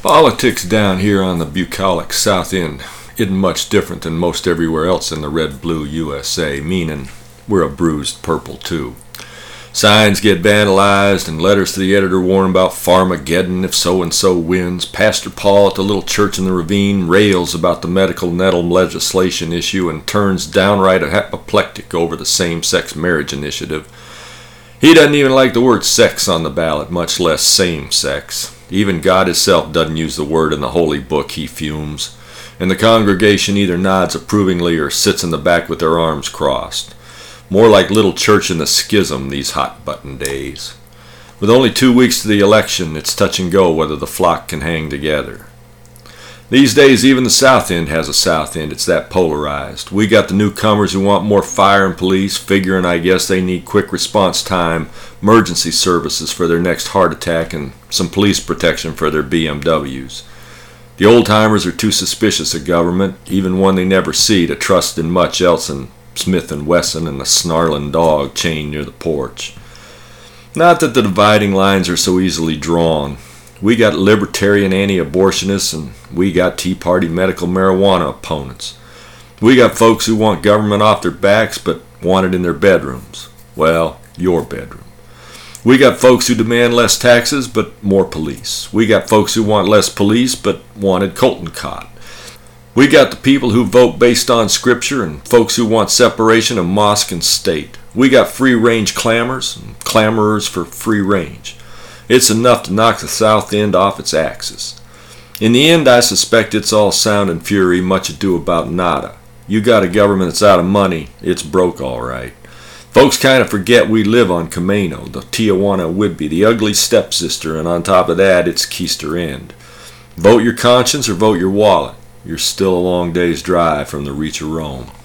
Politics down here on the bucolic South End isn't much different than most everywhere else in the red-blue USA, meaning we're a bruised purple too. Signs get vandalized and letters to the editor warn about Farmageddon if so-and-so wins. Pastor Paul at the little church in the ravine rails about the medical nettle legislation issue and turns downright apoplectic over the same-sex marriage initiative. He doesn't even like the word sex on the ballot, much less same-sex. Even God himself doesn't use the word in the holy book, he fumes. And the congregation either nods approvingly or sits in the back with their arms crossed. More like little church in the schism these hot-button days. With only 2 weeks to the election, it's touch and go whether the flock can hang together. These days, even the South End has a South End. It's that polarized. We got the newcomers who want more fire and police, figuring I guess they need quick response time, emergency services for their next heart attack, and some police protection for their BMWs. The old-timers are too suspicious of government, even one they never see, to trust in much else than Smith & Wesson and the snarling dog chained near the porch. Not that the dividing lines are so easily drawn. We got libertarian anti-abortionists and we got Tea Party medical marijuana opponents. We got folks who want government off their backs but want it in their bedrooms. Well, your bedroom. We got folks who demand less taxes but more police. We got folks who want less police but wanted Colton caught. We got the people who vote based on scripture and folks who want separation of mosque and state. We got free-range clamors and clamorers for free range. It's enough to knock the South End off its axis. In the end, I suspect it's all sound and fury, much ado about nada. You got a government that's out of money, it's broke all right. Folks kind of forget we live on Camino, the Tijuana Whidbey, the ugly stepsister, and on top of that, it's Keister End. Vote your conscience or vote your wallet. You're still a long day's drive from the reach of Rome.